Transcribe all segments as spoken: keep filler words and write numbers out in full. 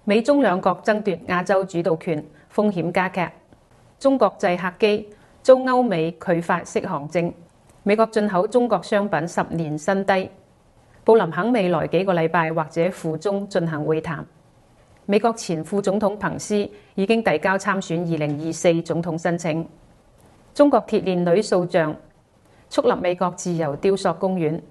美中兩國爭奪亞洲主導權，風險加劇。中國製客機遭歐美拒發適航證，美國進口中國商品十年新低。布林肯未來幾個禮拜或者赴中進行會談。美國前副總統彭斯已經遞交參選二零二四總統申請。中國鐵鏈女塑像矗立美國自由雕塑公園。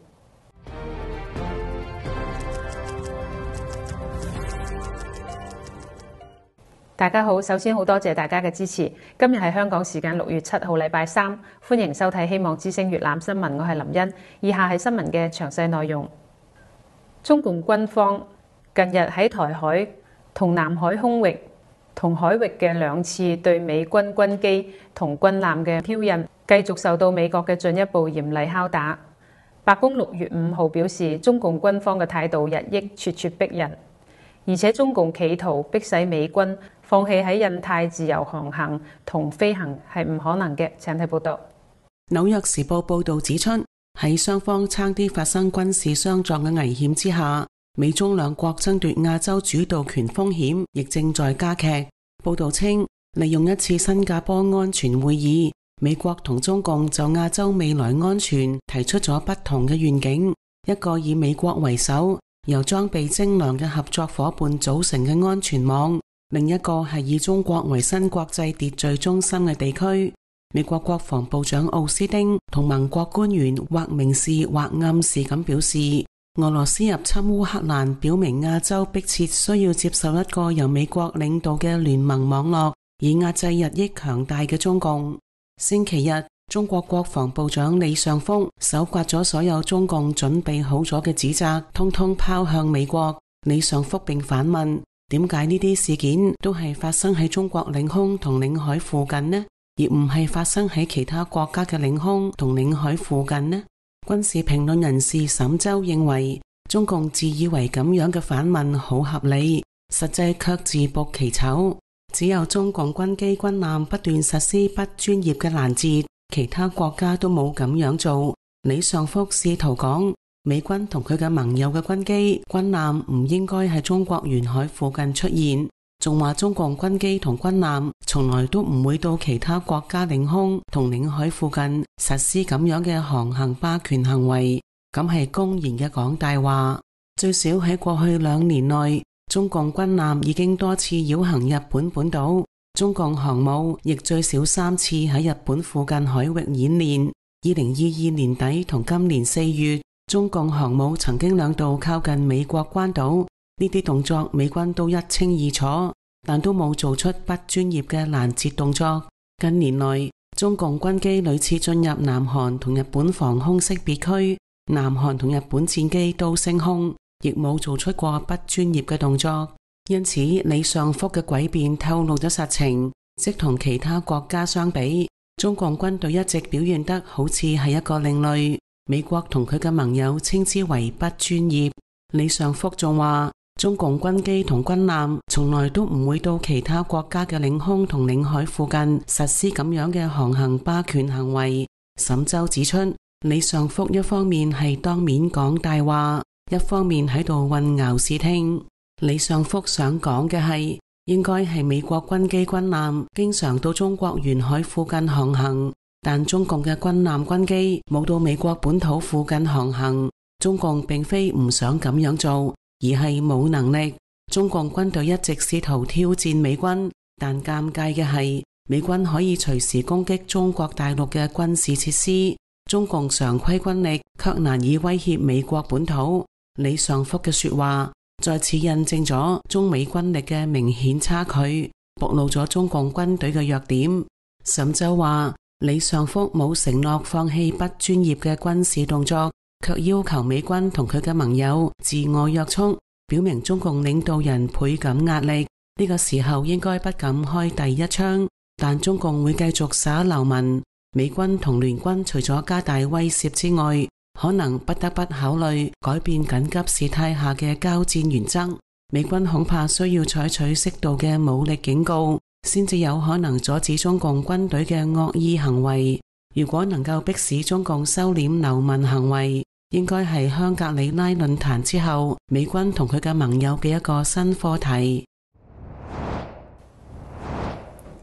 大家好，首先好多謝大家嘅支持。今日係香港時間六月七號，禮拜三，歡迎收睇《希望之聲粵覽新聞》，我係林茵。以下係新聞嘅詳細內容。中共軍方近日喺台海同南海空域同海域嘅兩次對美軍軍機同軍艦嘅挑釁，繼續受到美國嘅進一步嚴厲拷打。白宮六月五號表示，中共軍方嘅態度日益咄咄逼人，而且中共企圖迫使美軍放棄喺印太自由航行同飛行係唔可能嘅。請睇報道。 紐約時報報道指出，喺雙方差啲發生軍事相撞嘅危險之下，美中兩國爭奪亞洲主導權風險亦正在加劇。報道稱，利用一次新加坡安全會議，美國同中共就亞洲未來安全提出咗不同嘅願景，一個以美國為首，由裝備精良嘅合作夥伴組成嘅安全網，另一個係以中國為新國際秩序中心嘅地區。美國國防部長奧斯汀同盟國官員或明示或暗示咁表示，俄羅斯入侵烏克蘭表明亞洲迫切需要接受一個由美國領導嘅聯盟網絡，以壓制日益強大嘅中共。星期日，中國國防部長李尚福搜刮咗所有中共準備好咗嘅指責，通通拋向美國。李尚福並反問，點解呢啲事件都係發生喺中國領空同領海附近呢，而唔係發生喺其他國家嘅領空同領海附近呢？軍事評論人士沈周認為，中共自以為咁樣嘅反問好合理，實際卻自曝其醜。只有中共軍機軍艦不斷實施不專業嘅攔截，其他國家都冇咁樣做。李尚福試圖講，美軍同佢嘅盟友嘅軍機軍艦唔應該喺中國沿海附近出現，仲話中共軍機同軍艦從來都唔會到其他國家領空同領海附近實施咁樣嘅航行霸權行為，咁係公然嘅講大話。最少喺過去兩年內，中共軍艦已經多次繞行日本本島，中共航母亦最少三次喺日本附近海域演練。二零二二年底同今年四月，中共航母曾經兩度靠近美國關島，呢啲動作美軍都一清二楚，但都冇做出不專業嘅攔截動作。近年來，中共軍機屢次進入南韓同日本防空識別區，南韓同日本戰機都升空，亦冇做出過不專業嘅動作。因此，李尚福嘅詭辯透露咗實情，即同其他國家相比，中共軍隊一直表現得好似係一個另類，美國同佢嘅盟友稱之為不專業。李尚福仲話，中共軍機同軍艦從來都唔會到其他國家嘅領空同領海附近實施咁樣嘅航行霸權行為。沈周指出，李尚福一方面係當面講大話，一方面喺度混淆視聽。李尚福想講嘅係，應該係美國軍機軍艦經常到中國沿海附近航行，但中共嘅軍艦軍機冇到美國本土附近航行。中共並非唔想咁樣做，而係冇能力。中共軍隊一直試圖挑戰美軍，但尷尬嘅係，美軍可以隨時攻擊中國大陸嘅軍事設施，中共常規軍力卻難以威脅美國本土。李尚福嘅說話再次印證咗中美軍力嘅明顯差距，暴露咗中共軍隊嘅弱點。沈周話，李尚福冇承諾放棄不專業嘅軍事動作，卻要求美軍同佢嘅盟友自我約束，表明中共領導人倍感壓力。呢個時候應該不敢開第一槍，但中共會繼續耍流氓。美軍同聯軍除咗加大威懾之外，可能不得不考慮改變緊急事態下嘅交戰原則。美軍恐怕需要採取適度嘅武力警告，先至有可能阻止中共軍隊嘅惡意行為。如果能夠迫使中共收斂流氓行為，應該係香格里拉論壇之後美軍同佢嘅盟友嘅一個新課題。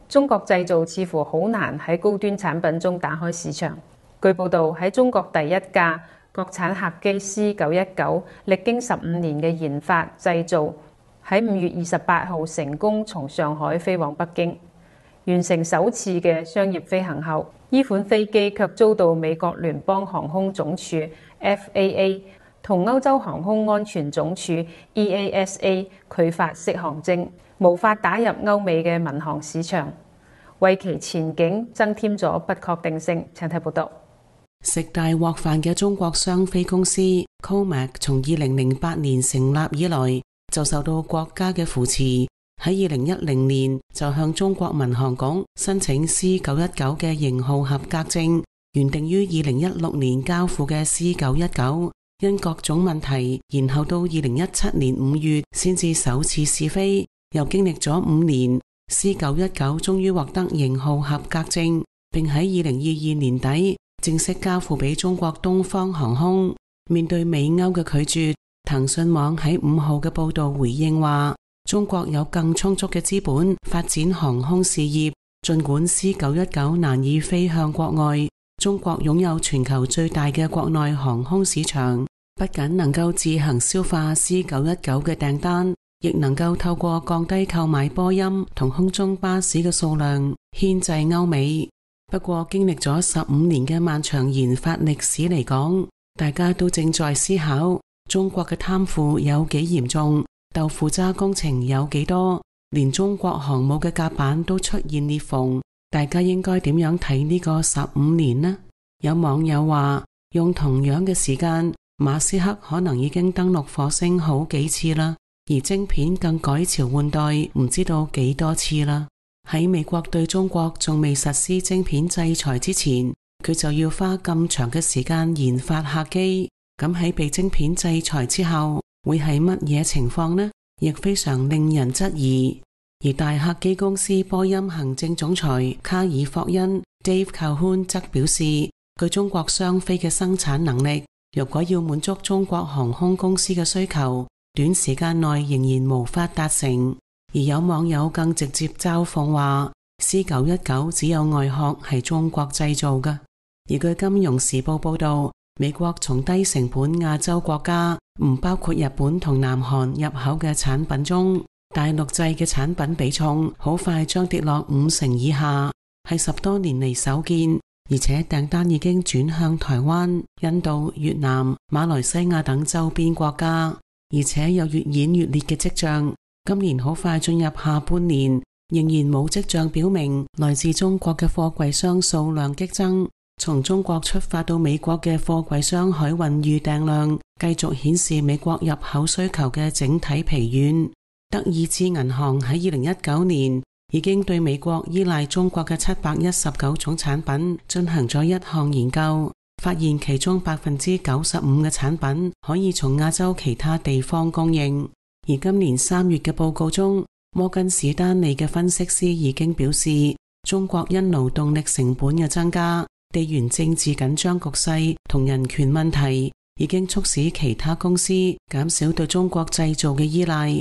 中國製造似乎好難喺高端產品中打開市場。據報道，喺中國第一架國產客機 C 九一九歷經十五年嘅研發製造，喺五月二十八號成功從上海飛往北京，完成首次嘅商業飛行後，呢款飛機卻遭到美國聯邦航空總署 F A A 同歐洲航空安全總署 E A S A 拒發適航證，無法打入歐美嘅民航市場，為其前景增添咗不確定性。請睇報道。 食大鑊飯嘅中國商飛公司 Comac 從二零零八年成立以來就受到國家嘅扶持，喺二零一零年就向中國民航局申請 C 九一九嘅型號合格證，原定於二零一六年交付嘅 C 九一九因各種問題延後到二零一七年五月先至首次試飛，又經歷咗五年 C 九一九終於獲得型號合格證，並喺二零二二年底正式交付俾中國東方航空。面對美歐嘅拒絕，騰訊網喺五號嘅報道回應話，中國有更充足嘅資本發展航空事業，盡管 C 九一九難以飛向國外，中國擁有全球最大嘅國內航空市場，不僅能夠自行消化 C 九一九嘅訂單，亦能夠透過降低購買波音同空中巴士嘅數量牽制歐美。不過經歷咗十五年嘅漫長研發歷史嚟講，大家都正在思考中國嘅貪腐有幾嚴重，豆腐渣工程有幾多，連中國航母嘅甲板都出現裂縫，大家應該點樣睇呢個十五年呢？有網友話，用同樣嘅時間，馬斯克可能已經登陸火星好幾次啦，而晶片更改朝換代唔知道幾多次啦。喺美國對中國仲未實施晶片制裁之前，佢就要花咁長嘅時間研發客機，咁喺被晶片制裁之後會係乜嘢情況呢？亦非常令人質疑。而大客機公司波音行政總裁卡爾霍恩 Dave Calhoun 則表示，據中國商飛嘅生產能力，若果要滿足中國航空公司嘅需求，短時間內仍然無法達成。而有網友更直接嘲諷話 C 九一九只有外殼係中國製造嘅。而據金融時報報道，美國從低成本亞洲國家，唔包括日本同南韓入口嘅產品中，大陸製嘅產品比重好快將跌落五成以下，係十多年嚟首見。而且訂單已經轉向台灣、印度、越南、馬來西亞等周邊國家，而且有越演越烈嘅跡象。今年好快進入下半年，仍然冇跡象表明來自中國嘅貨櫃箱數量激增。從中國出發到美國嘅貨櫃箱海運預訂量繼續顯示美國入口需求嘅整體疲軟。德意志銀行喺二零一九年已經對美國依賴中國嘅七百一十九種產品進行咗一項研究，發現其中百分之九十五嘅產品可以從亞洲其他地方供應。而今年三月嘅報告中，摩根士丹利嘅分析師已經表示，中國因勞動力成本嘅增加、地緣政治緊張局勢同人權問題，已經促使其他公司減少對中國製造嘅依賴。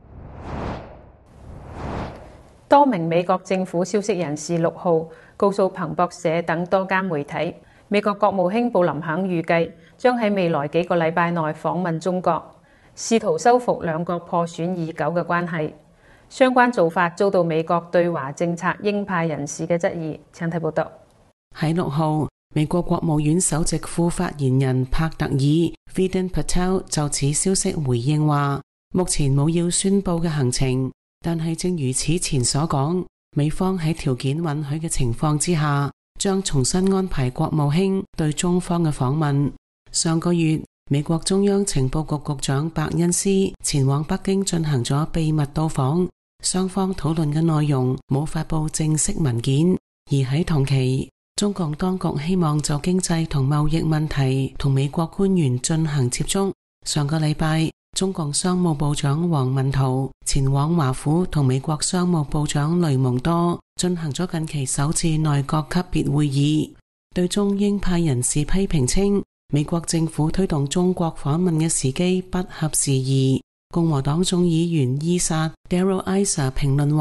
多名美國政府消息人士六號告訴彭博社等多間媒體，美國國務卿布林肯預計將喺未來幾個禮拜內訪問中國，試圖修復兩國破損已久嘅關係。相關做法遭到美國對華政策鷹派人士嘅質疑。請睇報道。 喺六號，美國國務院首席副發言人帕特爾 Vedant Patel 就此消息回應話，目前冇要宣佈嘅行程，但係正如此前所講，美方喺條件允許嘅情況之下，將重新安排國務卿對中方嘅訪問。上個月，美國中央情報局局長伯恩斯前往北京進行咗秘密到訪，雙方討論嘅內容冇發佈正式文件。而喺同期，中共當局希望就經濟同貿易問題同美國官員進行接觸。上個禮拜，中共商務部長王文濤前往華府同美國商務部長雷蒙多進行咗近期首次內閣級別會議。對中鷹派人士批評稱，美國政府推動中國訪問嘅時機不合時宜。共和黨眾議員伊薩 Darrell Issa 評論話，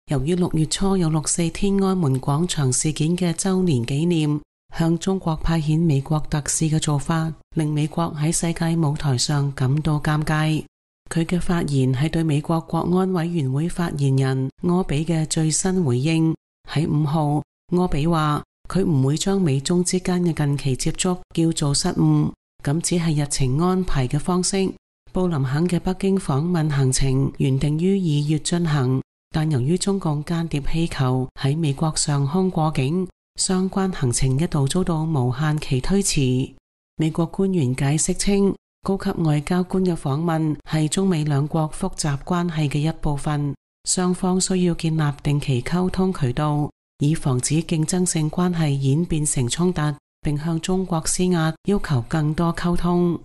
由於六月初有六四天安門廣場事件嘅周年紀念，向中國派遣美國特使嘅做法，令美國喺世界舞台上感到尷尬。佢嘅發言係對美國國安委員會發言人柯比嘅最新回應。喺五號，柯比話佢唔會將美中之間嘅近期接觸叫做失誤，咁只係日程安排嘅方式。布林肯嘅北京訪問行程原定於二月進行，但由於中共間諜氣球喺美國上空過境，相關行程一度遭到無限期推遲。美國官員解釋稱，高級外交官嘅訪問係中美兩國複雜關係嘅一部分，雙方需要建立定期溝通渠道，以防止競爭性關係演變成衝突，並向中國施壓，要求更多溝通。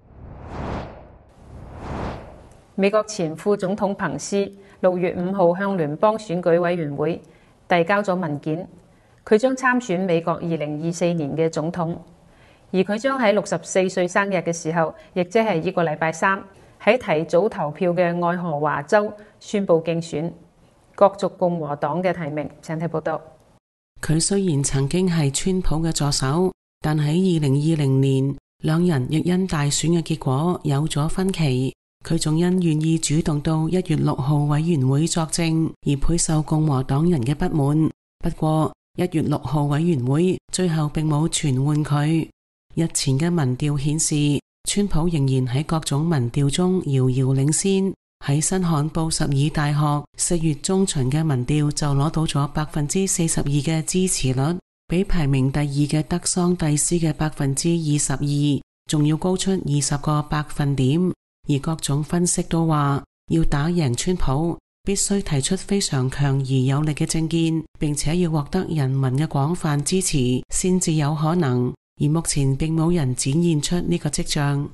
美國前副總統彭斯六月五號向聯邦選舉委員會遞交咗文件，佢將參選美國二零二四年嘅總統，而佢將喺六十四歲生日嘅時候，亦即係呢個禮拜三，喺提早投票嘅愛荷華州宣布競選角逐共和黨嘅提名。請睇報道。 佢雖然曾經係川普嘅助手，但喺二零二零年，兩人亦因大選嘅結果有咗分歧。佢仲因願意主動到一月六號委員會作證而倍受共和黨人嘅不滿。不過一月六號委員會最後並冇傳喚佢。日前嘅民調顯示，川普仍然喺各種民調中遙遙領先。喺新罕布什爾大學四月中旬嘅民調就攞到咗百分之四十二嘅支持率，比排名第二嘅德桑蒂斯嘅百分之二十二仲要高出二十個百分點。而各種分析都話，要打贏川普，必須提出非常強而有力嘅政見，並且要獲得人民嘅廣泛支持，先至有可能。而目前並冇人展現出呢個跡象。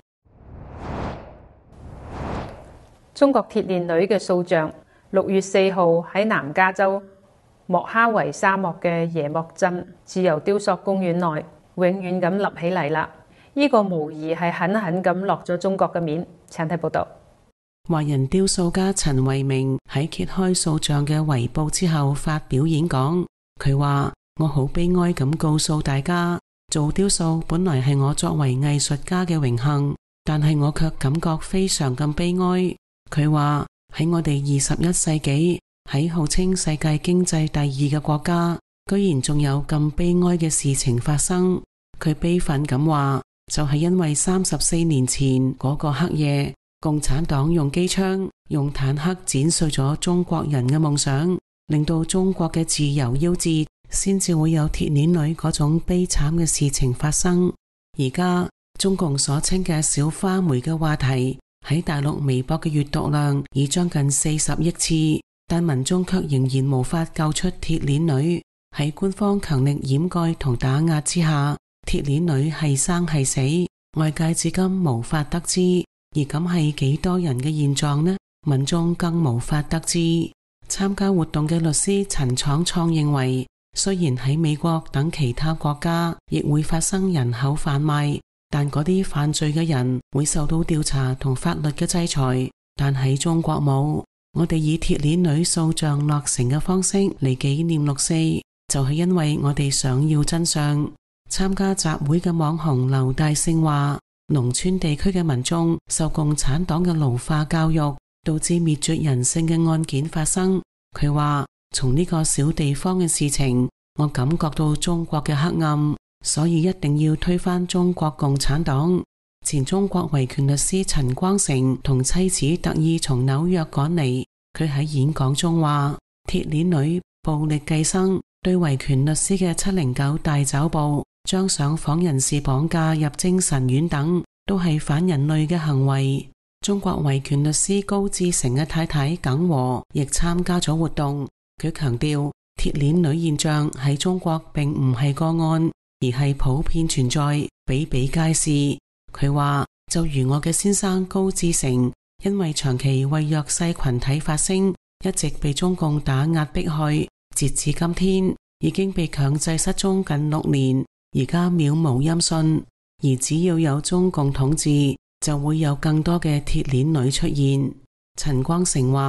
中國鐵鏈女嘅塑像，六月四號喺南加州莫哈維沙漠嘅耶莫鎮自由雕塑公園內，永遠咁立起嚟啦。呢個無疑係狠狠咁落咗中國嘅面。請睇報道。 華人雕塑家陳維明喺揭開塑像嘅圍布之後發表演講，佢話：我好悲哀咁告訴大家，做雕塑本來係我作為藝術家嘅榮幸，但係我卻感覺非常咁悲哀。佢話喺我哋二十一世紀，喺號稱世界經濟第二嘅國家，居然仲有咁悲哀嘅事情發生。佢悲憤咁話，就係因為三十四年前嗰個黑夜，共產黨用機槍、用坦克剪碎咗中國人嘅夢想，令到中國嘅自由夭折，先至會有鐵鏈女嗰種悲慘嘅事情發生。而家中共所稱嘅小花梅嘅話題喺大陸微博嘅閱讀量已將近四十億次，但民眾卻仍然無法救出鐵鏈女。喺官方強力掩蓋同打壓之下，鐵鏈女係生係死，外界至今無法得知。而咁係幾多人嘅現狀呢？民眾更無法得知。參加活動嘅律師陳闖創認為，雖然喺美國等其他國家亦會發生人口販賣，但嗰啲犯罪嘅人會受到調查同法律嘅制裁，但喺中國冇。我哋以鐵鏈女塑像落成嘅方式嚟紀念六四，就係因為我哋想要真相。參加集會嘅網紅劉大勝話，農村地區嘅民眾受共產黨嘅奴化教育，導致滅絕人性嘅案件發生。佢話，從呢個小地方嘅事情，我感覺到中國嘅黑暗，所以一定要推翻中國共產黨。前中國維權律師陳光誠同妻子特意從紐約趕嚟，佢喺演講中話，鐵鏈女暴力寄生，對維權律師嘅七零九大抓捕，將上訪人士綁架入精神院等，都係反人類嘅行為。中國維權律師高志成嘅太太耿和亦參加咗活動，佢強調鐵鏈女現象喺中國並唔係個案，而係普遍存在，比比皆是。佢話，就如我嘅先生高志成，因為長期為弱勢群體發聲，一直被中共打壓迫害，截至今天已經被強制失蹤近六年，而家渺無音訊。而只要有中共統治，就會有更多嘅鐵鏈女出現。陳光誠話，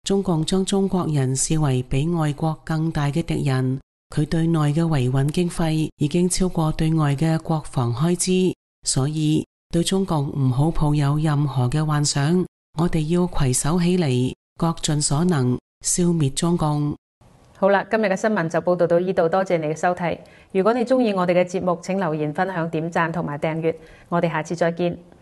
中共將中國人視為比外國更大嘅敵人，佢對內嘅維穩經費已經超過對外嘅國防開支，所以對中共唔好抱有任何嘅幻想，我哋要攜手起嚟，各盡所能消滅中共。 好啦，今日嘅新聞就報道到呢度，多謝你嘅收睇。如果你鍾意我哋嘅節目，請留言分享、點讚同埋訂閱。我哋下次再見。